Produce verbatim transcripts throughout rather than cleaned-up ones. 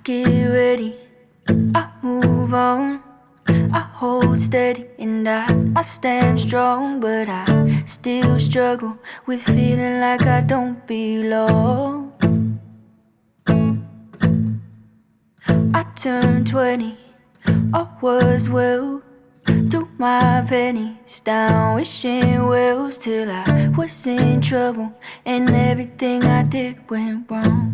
get ready, I move on, I hold steady, and I, I stand strong. But I still struggle with feeling like I don't belong. I turned twenty, I was well, threw my pennies down, wishing wells, till I was in trouble and everything I did went wrong.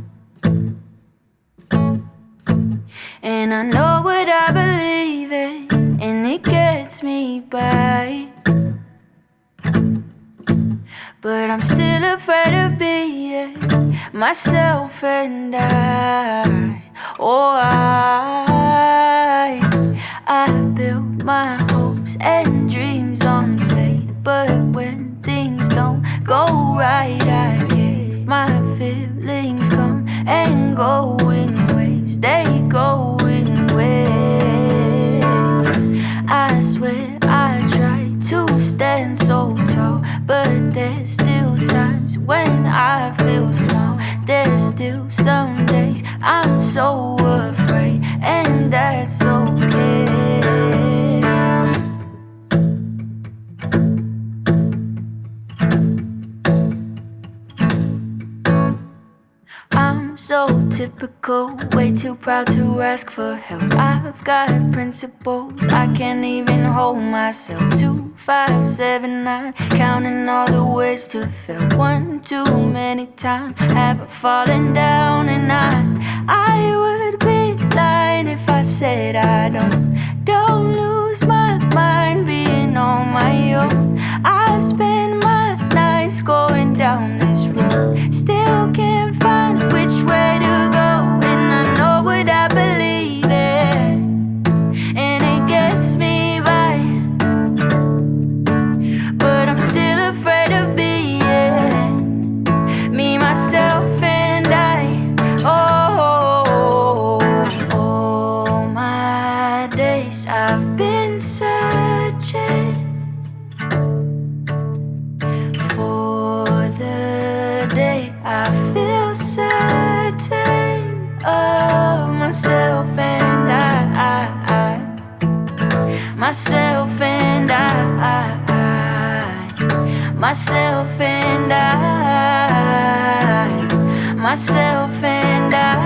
And I know what I believe in, and it gets me by. But I'm still afraid of being myself, and I, oh I, I built my hopes and dreams on faith. But when things don't go right, I get my feelings come and go in waves. They go in waves. I swear I try to stand so tall, but there's still times when I feel small. There's still some days I'm so afraid, and that's okay. I'm so typical, way too proud to ask for help. I've got principles, I can't even hold myself. Two, five, seven, nine, counting all the ways to fail. One too many times have I fallen down, and I, I would be lying if I said I don't. Don't lose my mind being on my own. I spend my nights going down this road, still can't find which way to go. And I know what I believe in, and it gets me by. But I'm still afraid of being me, myself, and I. Oh, all my days I've been searching for the day I feel certain of myself, and I, I, I myself, and I, I, I myself, and I, myself, and I.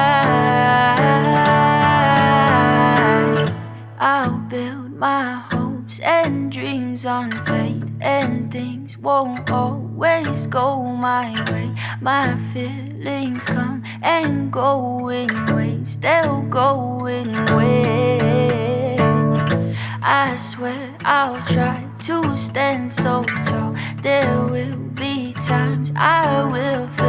I'll build my hopes and dreams on faith, and things won't always go my way. My feelings come and go in waves, they'll go in waves. I swear I'll try to stand so tall. There will be times I will